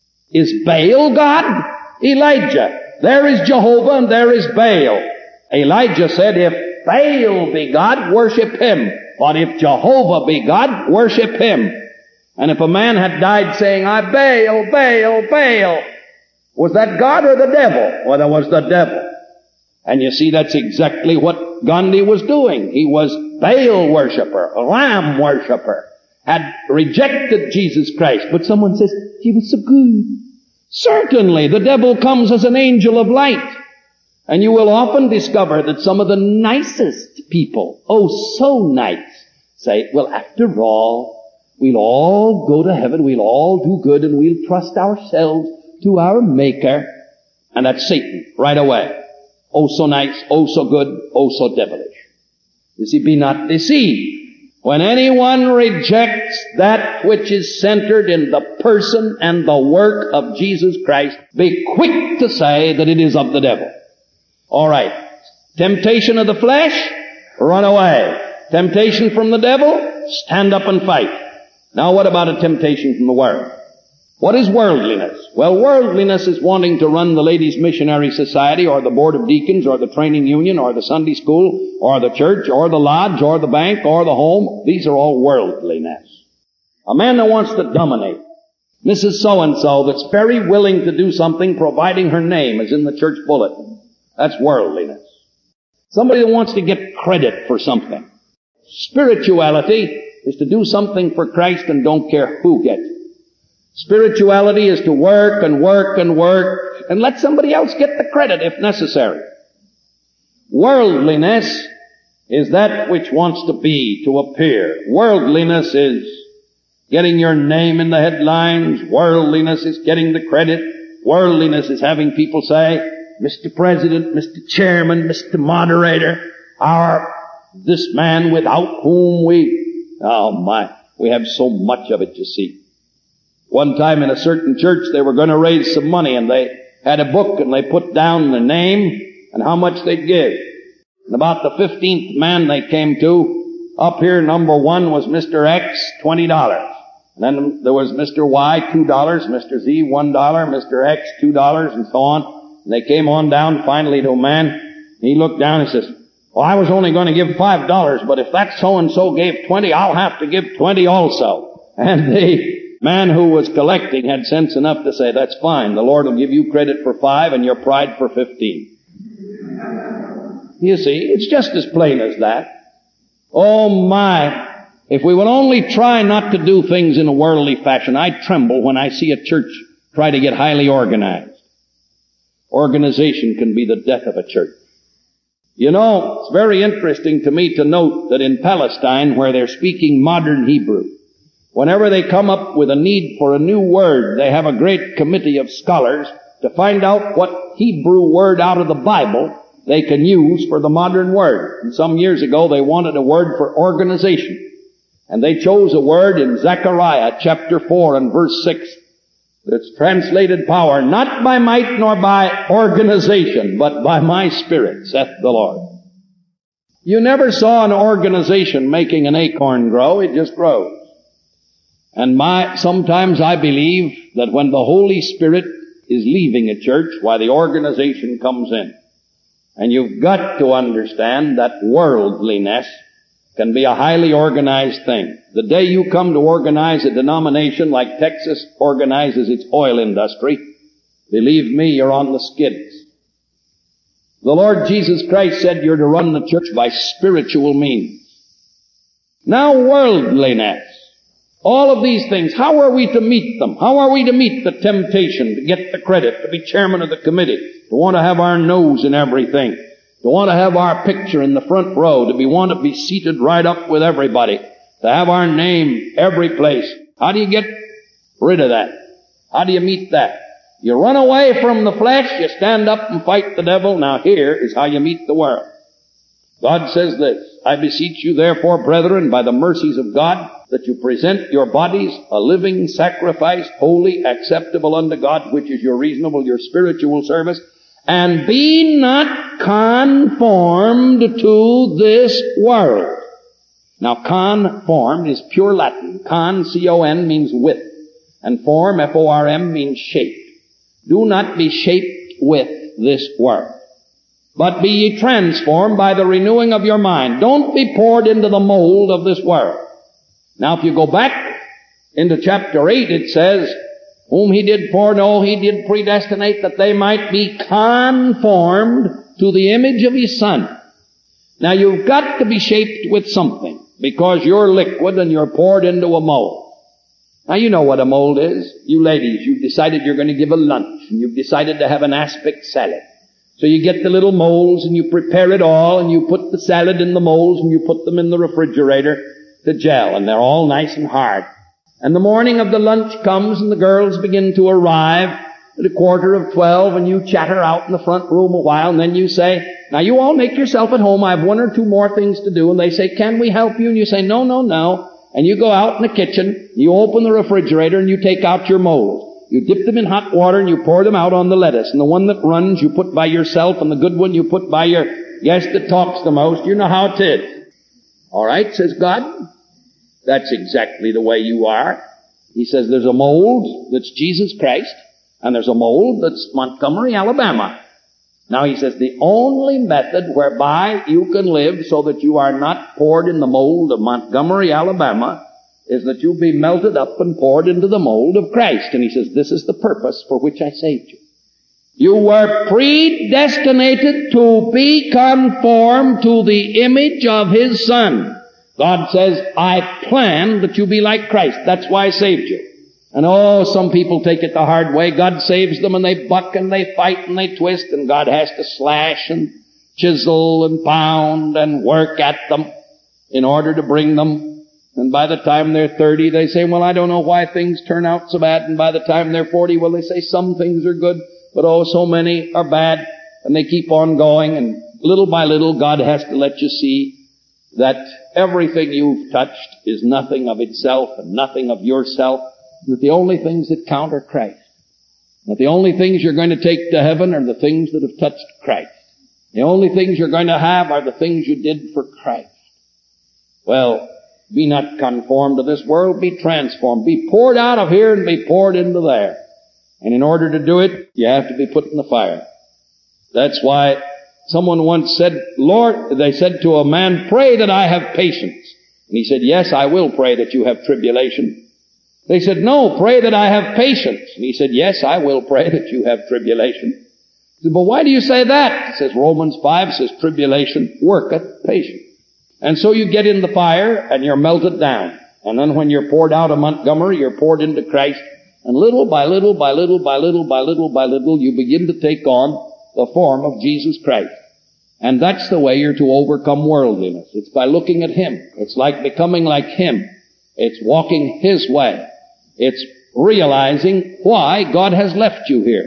Is Baal God? Elijah. There is Jehovah and there is Baal. Elijah said, if Baal be God, worship him. But if Jehovah be God, worship him. And if a man had died saying, I Baal, Baal, Baal, was that God or the devil? Well, that was the devil. And you see, that's exactly what Gandhi was doing. He was Baal worshiper, a ram worshiper, had rejected Jesus Christ. But someone says, he was so good. Certainly, the devil comes as an angel of light. And you will often discover that some of the nicest people, oh, so nice, say, well, after all, we'll all go to heaven, we'll all do good, and we'll trust ourselves to our Maker. And that's Satan, right away. Oh, so nice, oh, so good, oh, so devilish. You see, be not deceived. When anyone rejects that which is centered in the person and the work of Jesus Christ, be quick to say that it is of the devil. All right. Temptation of the flesh, run away. Temptation from the devil, stand up and fight. Now what about a temptation from the world? What is worldliness? Well, worldliness is wanting to run the Ladies' Missionary Society or the Board of Deacons or the Training Union or the Sunday School or the church or the lodge or the bank or the home. These are all worldliness. A man that wants to dominate. Missus So-and-so that's very willing to do something providing her name is in the church bulletin. That's worldliness. Somebody that wants to get credit for something. Spirituality is to do something for Christ and don't care who gets it. Spirituality is to work and work and work and let somebody else get the credit if necessary. Worldliness is that which wants to be, to appear. Worldliness is getting your name in the headlines. Worldliness is getting the credit. Worldliness is having people say, Mister President, Mister Chairman, Mister Moderator, our, this man without whom we, oh my, we have so much of it, you see. One time in a certain church, they were going to raise some money, and they had a book, and they put down the name and how much they'd give. And about the fifteenth man they came to, up here, number one was Mister X, twenty dollars. And then there was Mister Y, two dollars, Mister Z, one dollar, Mister X, two dollars, and so on. And they came on down finally to a man, and he looked down and says, well, I was only going to give five dollars, but if that so-and-so gave twenty, I'll have to give twenty also. And the man who was collecting had sense enough to say, that's fine. The Lord will give you credit for five and your pride for fifteen. You see, it's just as plain as that. Oh my, if we would only try not to do things in a worldly fashion. I tremble when I see a church try to get highly organized. Organization can be the death of a church. You know, it's very interesting to me to note that in Palestine, where they're speaking modern Hebrew, whenever they come up with a need for a new word, they have a great committee of scholars to find out what Hebrew word out of the Bible they can use for the modern word. And some years ago they wanted a word for organization. And they chose a word in Zechariah chapter four and verse six that's translated power, not by might nor by organization, but by my Spirit, saith the Lord. You never saw an organization making an acorn grow, it just grows. And my, sometimes I believe that when the Holy Spirit is leaving a church, why the organization comes in. And you've got to understand that worldliness can be a highly organized thing. The day you come to organize a denomination like Texas organizes its oil industry, believe me, you're on the skids. The Lord Jesus Christ said you're to run the church by spiritual means. Now worldliness. All of these things, how are we to meet them? How are we to meet the temptation to get the credit, to be chairman of the committee, to want to have our nose in everything, to want to have our picture in the front row, to be want to be seated right up with everybody, to have our name every place? How do you get rid of that? How do you meet that? You run away from the flesh, you stand up and fight the devil. Now here is how you meet the world. God says this, I beseech you therefore, brethren, by the mercies of God, that you present your bodies a living sacrifice, holy, acceptable unto God, which is your reasonable, your spiritual service, and be not conformed to this world. Now conformed is pure Latin. Con, C O N, means with. And form, F O R M, means shaped. Do not be shaped with this world, but be ye transformed by the renewing of your mind. Don't be poured into the mold of this world. Now if you go back into chapter eight, it says, whom he did foreknow, he did predestinate that they might be conformed to the image of his Son. Now you've got to be shaped with something, because you're liquid and you're poured into a mold. Now you know what a mold is. You ladies, you've decided you're going to give a lunch, and you've decided to have an aspic salad. So you get the little molds and you prepare it all, and you put the salad in the molds and you put them in the refrigerator to gel, and they're all nice and hard. And the morning of the lunch comes and the girls begin to arrive at a quarter of twelve, and you chatter out in the front room a while, and then you say, now you all make yourself at home, I have one or two more things to do. And they say, can we help you? And you say, no, no, no. And you go out in the kitchen, you open the refrigerator and you take out your molds. You dip them in hot water and you pour them out on the lettuce. And the one that runs you put by yourself, and the good one you put by your guest that talks the most. You know how it is. All right, says God. That's exactly the way you are. He says there's a mold that's Jesus Christ, and there's a mold that's Montgomery, Alabama. Now he says the only method whereby you can live so that you are not poured in the mold of Montgomery, Alabama, is that you be melted up and poured into the mold of Christ. And he says this is the purpose for which I saved you. You were predestinated to be conformed to the image of his Son. God says, I planned that you be like Christ. That's why I saved you. And oh, some people take it the hard way. God saves them and they buck and they fight and they twist, and God has to slash and chisel and pound and work at them in order to bring them. And by the time they're thirty, they say, well, I don't know why things turn out so bad. And by the time they're forty, well, they say some things are good, but oh, so many are bad. And they keep on going, and little by little, God has to let you see that everything you've touched is nothing of itself and nothing of yourself. That the only things that count are Christ. That the only things you're going to take to heaven are the things that have touched Christ. The only things you're going to have are the things you did for Christ. Well, be not conformed to this world, be transformed. Be poured out of here and be poured into there. And in order to do it, you have to be put in the fire. That's why someone once said, Lord, they said to a man, pray that I have patience. And he said, yes, I will pray that you have tribulation. They said, no, pray that I have patience. And he said, yes, I will pray that you have tribulation. He said, but why do you say that? It says Romans five says, tribulation worketh patience. And so you get in the fire and you're melted down. And then when you're poured out of Montgomery, you're poured into Christ. And little by little, by little, by little, by little, by little, you begin to take on the form of Jesus Christ. And that's the way you're to overcome worldliness. It's by looking at Him. It's like becoming like Him. It's walking His way. It's realizing why God has left you here.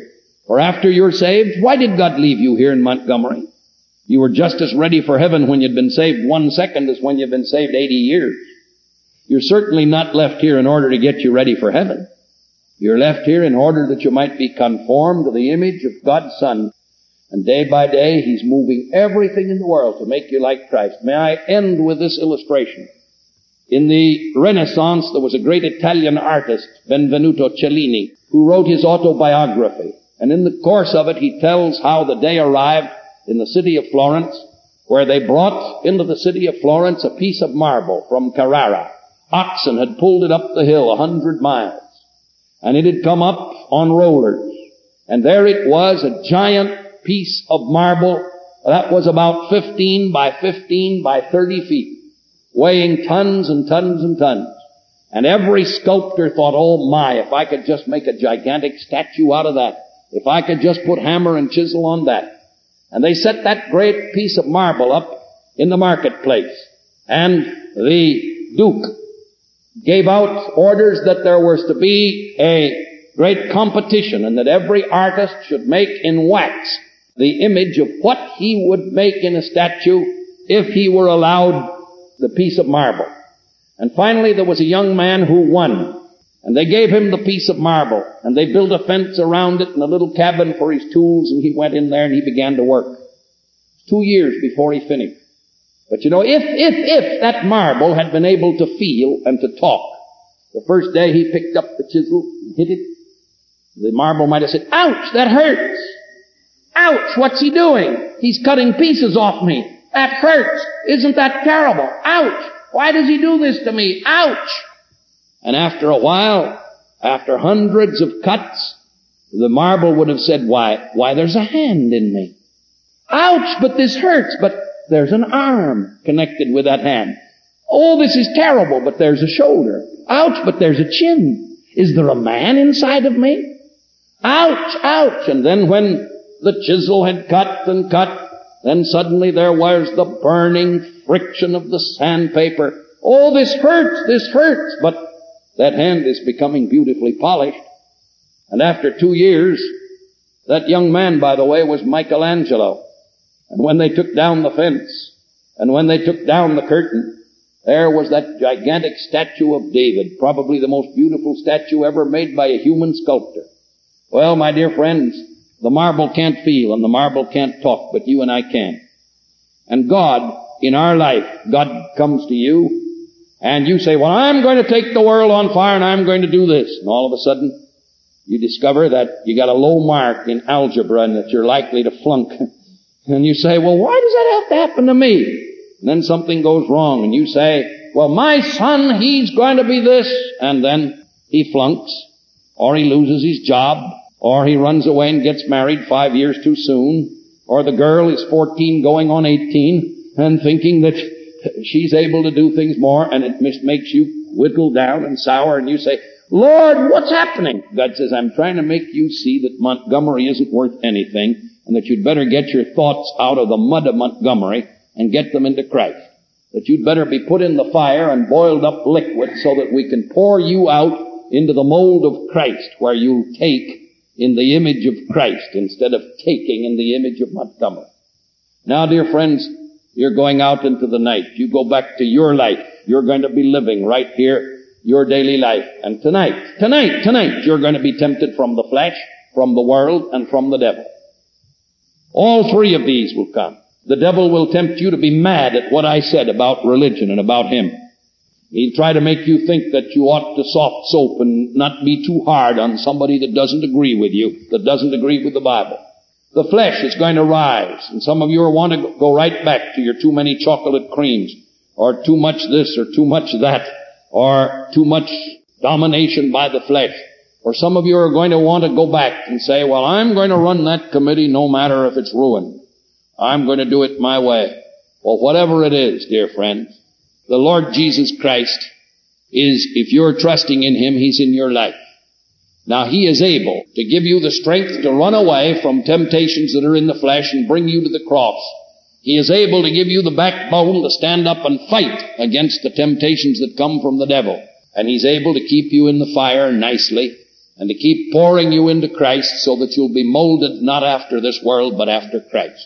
For after you're saved, why did God leave you here in Montgomery? You were just as ready for heaven when you'd been saved one second as when you've been saved eighty years. You're certainly not left here in order to get you ready for heaven. You're left here in order that you might be conformed to the image of God's Son. And day by day, He's moving everything in the world to make you like Christ. May I end with this illustration? In the Renaissance, there was a great Italian artist, Benvenuto Cellini, who wrote his autobiography. And in the course of it, he tells how the day arrived in the city of Florence, where they brought into the city of Florence a piece of marble from Carrara. Oxen had pulled it up the hill a hundred miles. And it had come up on rollers. And there it was, a giant piece of marble that was about fifteen by fifteen by thirty feet, weighing tons and tons and tons. And every sculptor thought, oh my, if I could just make a gigantic statue out of that. If I could just put hammer and chisel on that. And they set that great piece of marble up in the marketplace. And the Duke gave out orders that there was to be a great competition and that every artist should make in wax the image of what he would make in a statue if he were allowed the piece of marble. And finally there was a young man who won. And they gave him the piece of marble, and they built a fence around it and a little cabin for his tools, and he went in there and he began to work. Two years before he finished. But you know, if, if, if that marble had been able to feel and to talk, the first day he picked up the chisel and hit it, the marble might have said, ouch, that hurts. Ouch, what's he doing? He's cutting pieces off me. That hurts. Isn't that terrible? Ouch. Why does he do this to me? Ouch. And after a while, after hundreds of cuts, the marble would have said, why, why there's a hand in me. Ouch, but this hurts, but there's an arm connected with that hand. Oh, this is terrible, but there's a shoulder. Ouch, but there's a chin. Is there a man inside of me? Ouch, ouch. And then when the chisel had cut and cut, then suddenly there was the burning friction of the sandpaper. Oh, this hurts, this hurts, but that hand is becoming beautifully polished. And after two years, that young man, by the way, was Michelangelo. And when they took down the fence, and when they took down the curtain, there was that gigantic statue of David, probably the most beautiful statue ever made by a human sculptor. Well, my dear friends, the marble can't feel and the marble can't talk, but you and I can. And God, in our life, God comes to you, and you say, well, I'm going to take the world on fire and I'm going to do this. And all of a sudden, you discover that you got a low mark in algebra and that you're likely to flunk. And you say, well, why does that have to happen to me? And then something goes wrong and you say, well, my son, he's going to be this. And then he flunks, or he loses his job, or he runs away and gets married five years too soon, or the girl is fourteen going on eighteen and thinking that she's able to do things more, and it makes you whittle down and sour, and you say, Lord, what's happening? God says, I'm trying to make you see that Montgomery isn't worth anything, and that you'd better get your thoughts out of the mud of Montgomery and get them into Christ. That you'd better be put in the fire and boiled up liquid so that we can pour you out into the mold of Christ, where you'll take in the image of Christ instead of taking in the image of Montgomery. Now, dear friends, you're going out into the night. You go back to your life. You're going to be living right here, your daily life. And tonight, tonight, tonight, you're going to be tempted from the flesh, from the world, and from the devil. All three of these will come. The devil will tempt you to be mad at what I said about religion and about him. He'll try to make you think that you ought to soft soap and not be too hard on somebody that doesn't agree with you, that doesn't agree with the Bible. The flesh is going to rise, and some of you want to go right back to your too many chocolate creams, or too much this, or too much that, or too much domination by the flesh. Or some of you are going to want to go back and say, well, I'm going to run that committee no matter if it's ruined. I'm going to do it my way. Well, whatever it is, dear friends, the Lord Jesus Christ is, if you're trusting in Him, He's in your life. Now, He is able to give you the strength to run away from temptations that are in the flesh and bring you to the cross. He is able to give you the backbone to stand up and fight against the temptations that come from the devil. And He's able to keep you in the fire nicely and to keep pouring you into Christ so that you'll be molded not after this world but after Christ.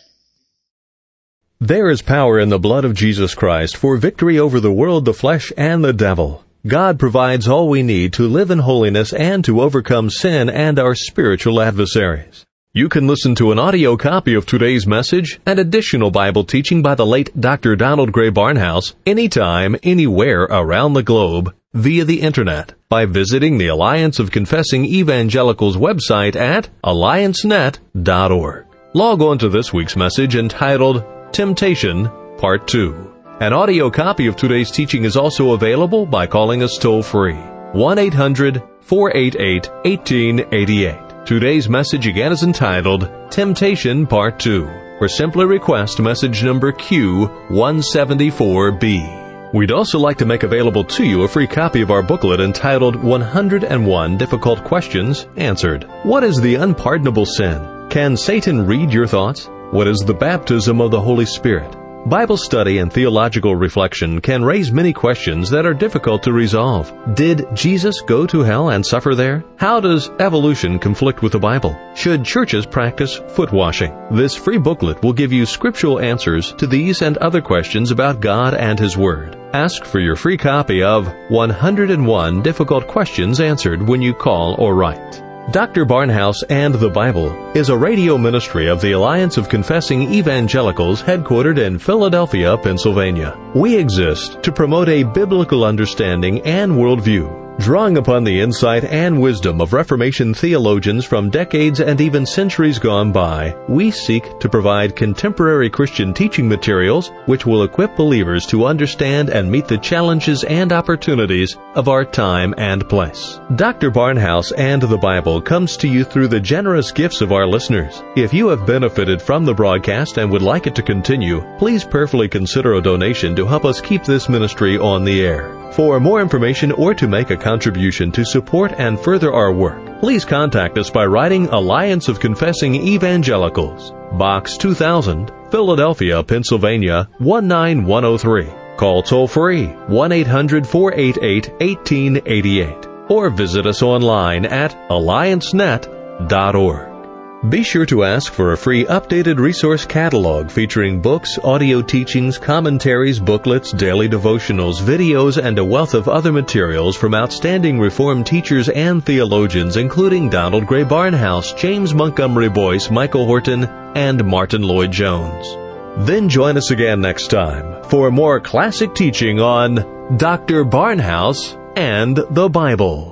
There is power in the blood of Jesus Christ for victory over the world, the flesh, and the devil. God provides all we need to live in holiness and to overcome sin and our spiritual adversaries. You can listen to an audio copy of today's message and additional Bible teaching by the late Doctor Donald Grey Barnhouse anytime, anywhere around the globe via the Internet by visiting the Alliance of Confessing Evangelicals website at alliance net dot org. Log on to this week's message entitled Temptation, Part two. An audio copy of today's teaching is also available by calling us toll-free, one eight hundred, four eight eight, one eight eight eight. Today's message again is entitled Temptation Part two, or simply request message number Q one seventy-four B. We'd also like to make available to you a free copy of our booklet entitled one hundred one Difficult Questions Answered. What is the unpardonable sin? Can Satan read your thoughts? What is the baptism of the Holy Spirit? Bible study and theological reflection can raise many questions that are difficult to resolve. Did Jesus go to hell and suffer there? How does evolution conflict with the Bible? Should churches practice foot washing? This free booklet will give you scriptural answers to these and other questions about God and His Word. Ask for your free copy of one hundred one Difficult Questions Answered when you call or write. Doctor Barnhouse and the Bible is a radio ministry of the Alliance of Confessing Evangelicals headquartered in Philadelphia, Pennsylvania. We exist to promote a biblical understanding and worldview, drawing upon the insight and wisdom of Reformation theologians from decades and even centuries gone by. We seek to provide contemporary Christian teaching materials which will equip believers to understand and meet the challenges and opportunities of our time and place. Doctor Barnhouse and the Bible comes to you through the generous gifts of our listeners. If you have benefited from the broadcast and would like it to continue, please prayerfully consider a donation to help us keep this ministry on the air. For more information or to make a contribution to support and further our work, please contact us by writing Alliance of Confessing Evangelicals, Box two thousand, Philadelphia, Pennsylvania, one nine one oh three. Call toll-free one eight hundred, four eight eight, one eight eight eight or visit us online at alliance net dot org. Be sure to ask for a free updated resource catalog featuring books, audio teachings, commentaries, booklets, daily devotionals, videos, and a wealth of other materials from outstanding Reformed teachers and theologians including Donald Grey Barnhouse, James Montgomery Boyce, Michael Horton, and Martin Lloyd-Jones. Then join us again next time for more classic teaching on Doctor Barnhouse and the Bible.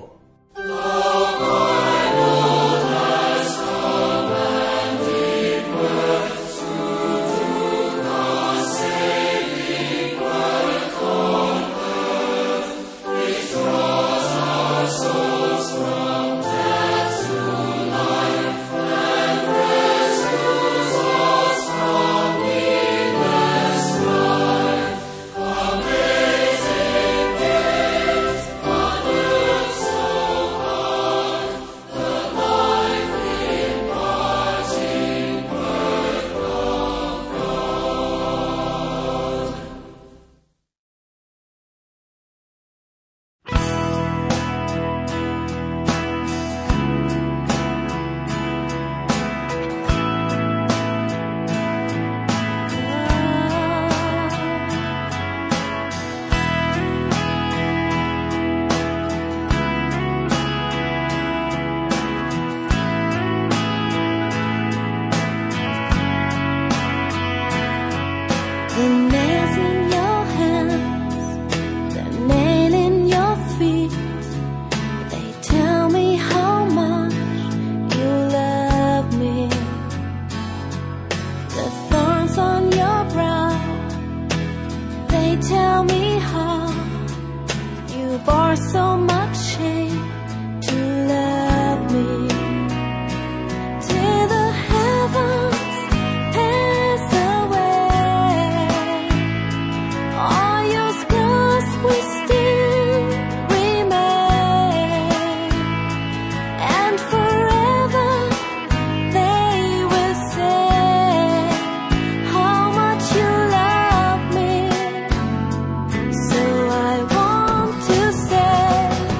So I want to say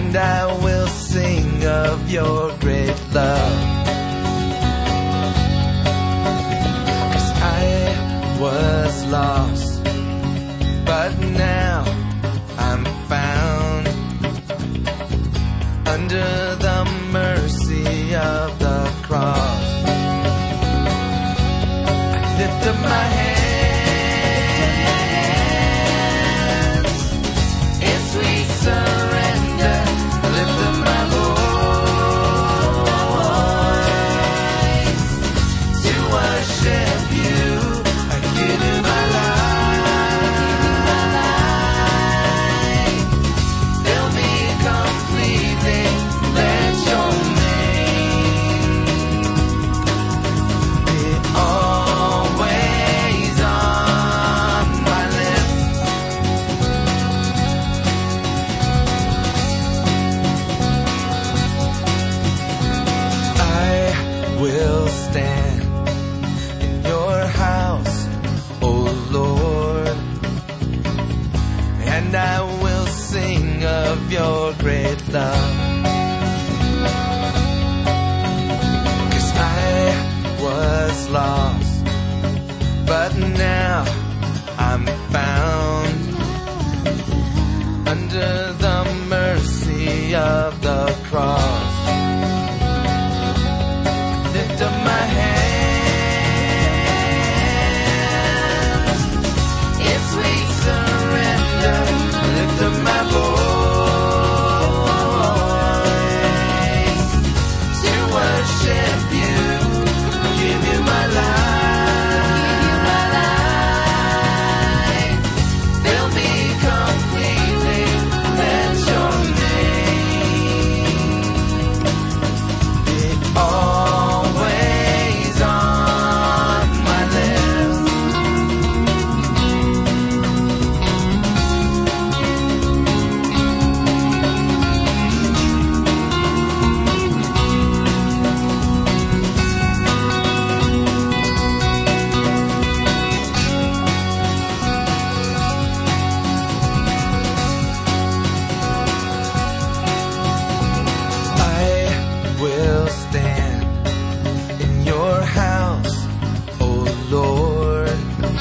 and I will sing of your great love. 'Cause I was lost, but now I'm found under the mercy of the cross. I lift up my hands in sweet surrender. I lift up my voice to worship you. I give you my life. Fill me completely. Let your name be always on my lips. I will stand in your house, O Lord, and I will sing of your great love. 'Cause I was lost, but now I'm found under the mercy of the cross. Lift up my hands in sweet surrender. Lift up my voice to worship you. Give you my life. Fill me completely. Let your name be always on my lips. I will stand in your house, O Lord,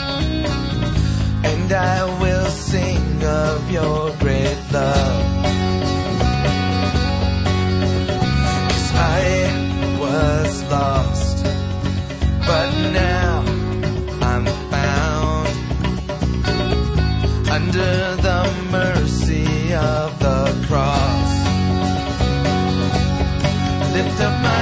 and I will sing of your great love. 'Cause I was lost, but now I'm found under the mercy of the cross. Lift up my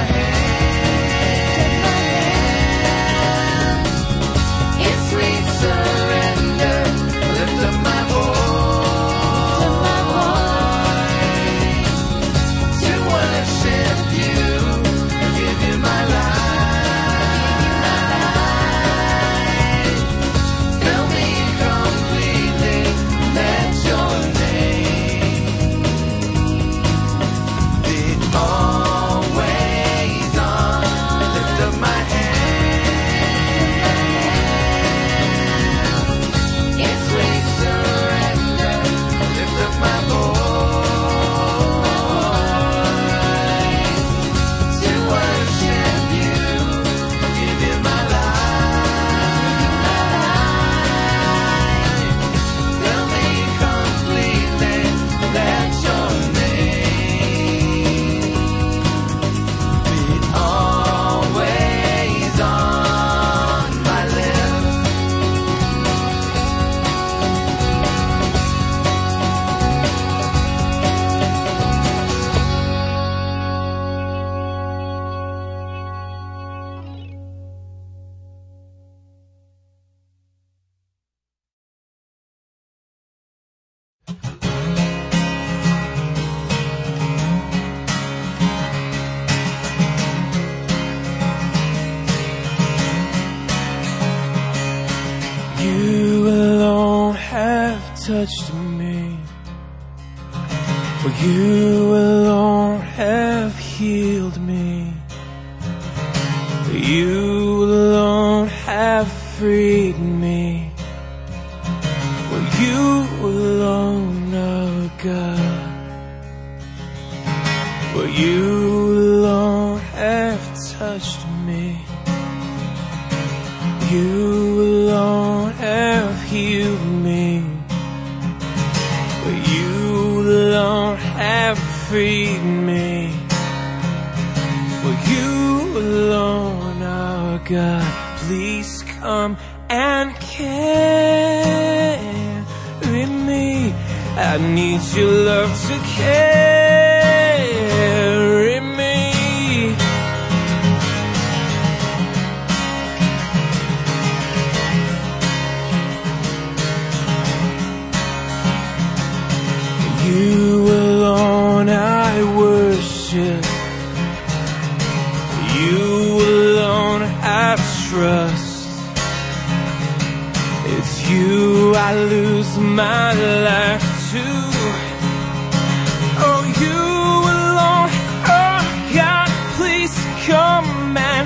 hands in sweet surrender. Lift up my voice to worship you. Give you my life. Fill me completely. Let your name be always on. Lift up my hands in sweet surrender. Lift up my voice to worship you. Give you my life. Fill me completely. Let your name be always on my lips. You alone have touched me, for you alone have healed me, for you alone have freed me, for you alone are God. but you alone have touched me. You alone have healed me, but you alone have freed me. But you alone are God. Please come and carry me. I need your love to carry me. You alone I worship. You alone I trust. It's you I lose my life to. Oh, you alone, oh God, please come and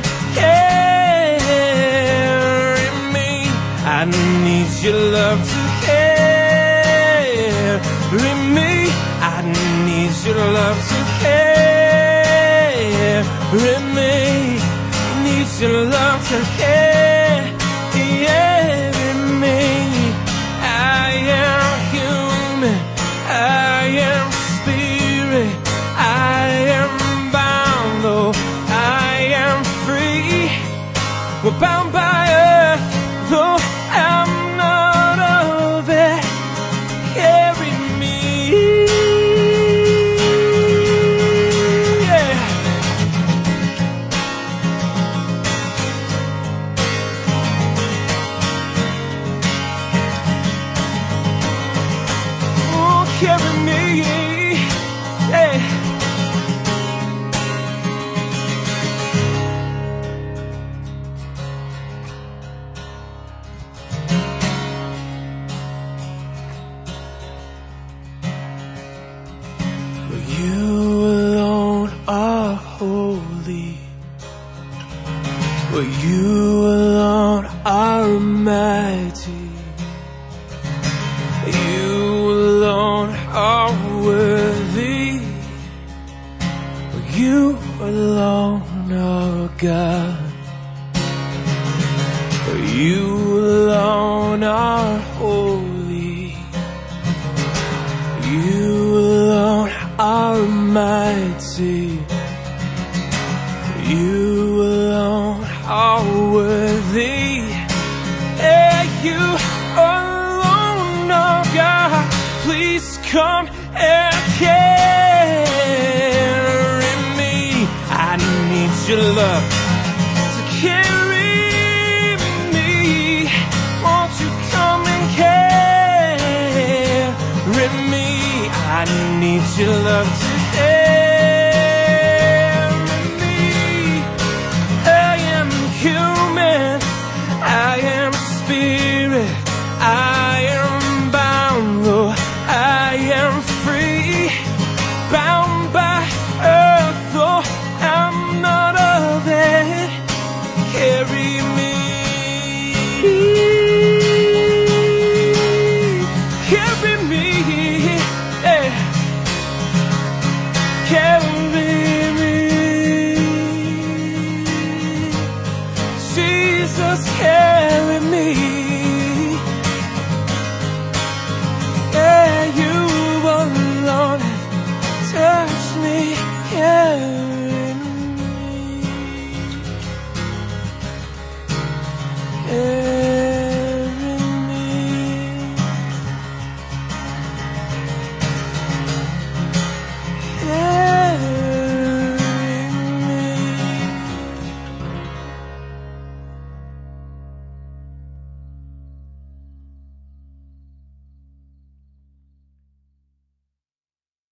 carry me. I need your love to carry me. I need your love to carry me. Need your love to carry me. I am human, I am spirit, I am bound, though I am free. We're bound by earth, though I'm not of it. Carry me. Yeah. Oh, carry me. Yeah. But you alone are holy. But you alone are mighty. You alone are worthy. But you alone are God. But you alone are holy. You alone are mighty. You alone are worthy. Yeah, you alone, oh God, please come and carry me. I need your love to carry me. Won't you come and carry me? I need your love to carry me.